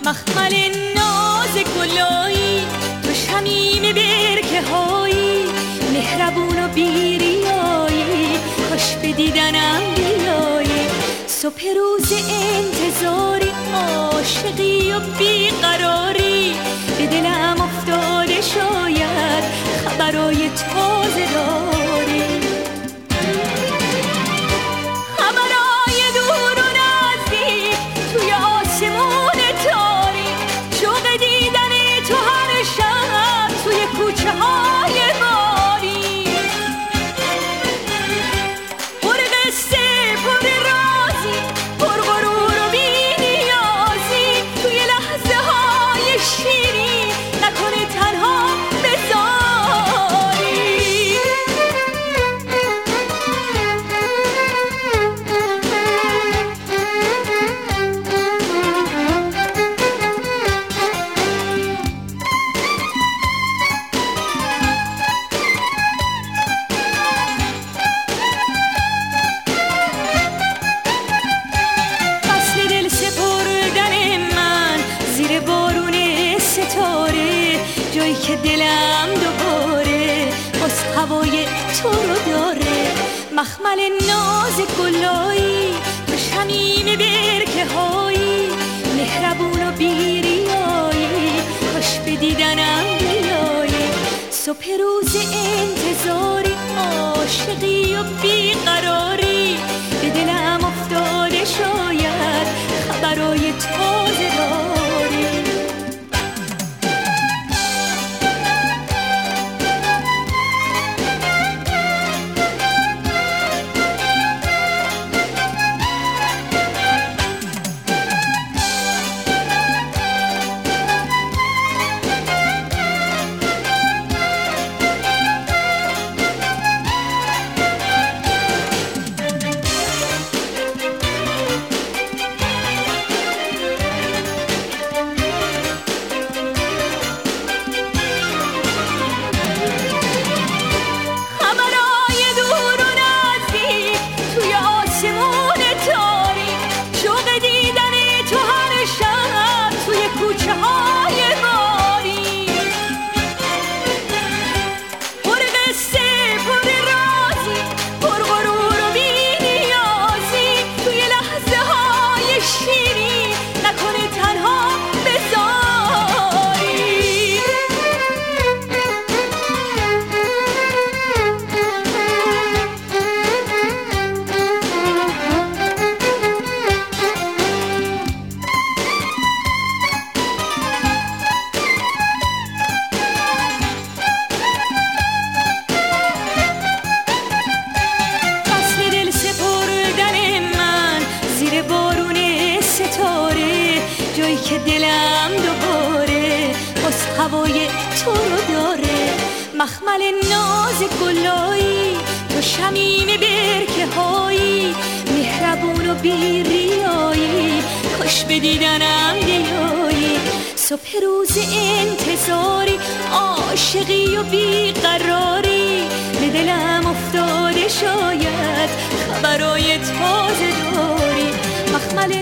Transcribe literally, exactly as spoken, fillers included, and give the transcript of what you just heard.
مخمل ناز گلایی، تو شمیم برکه هایی، مهربون و بیریایی، کاش به دیدنم بیایی. صبح روز انتظاری، عاشقی و بیقراری، به دلم افتاده شاید خبرای تازه داری. خبرای دور و نزدیک توی آسمون تاریک، شوق دیدن تو هر شب توی کوچه های باریک. پر قصه پر رازی، پر غرور و بی‌نیازی، توی لحظه های شیرین نکنه تنها بذاری. فصل دل سپردن من زیر بارون ستاره، جایی که دلم دوباره باز هوای تو رو داره. مخمل ناز گلایی، تو شمیم برکه هایی، مهربون و بیریایی، کاش به دیدنم بیایی. صبح روز انتظاری، عاشقی و بیقراری، به دلم افتاده شاید خبرای تازه داری. خبرای دور و نزدیک توی آسمون تاریک، شوق دیدن تو هر شب توی کوچه های باریک. پر قصه پر رازی، پر غرور و بی‌نیازی، توی لحظه های شیرین نکنه تنها بذاری. فصل دل سپردن من زیر بارون ستاره، جایی که دلم دوباره باز هوای تو رو داره. مخمل ناز گلایی، تو شمیم برکه هایی، مهربون و بیریایی، کاش به دیدنم بیایی. صبح روز انتظاری، عاشقی و بیقراری، به دلم افتاده شاید خبرای تازه داری. مخمل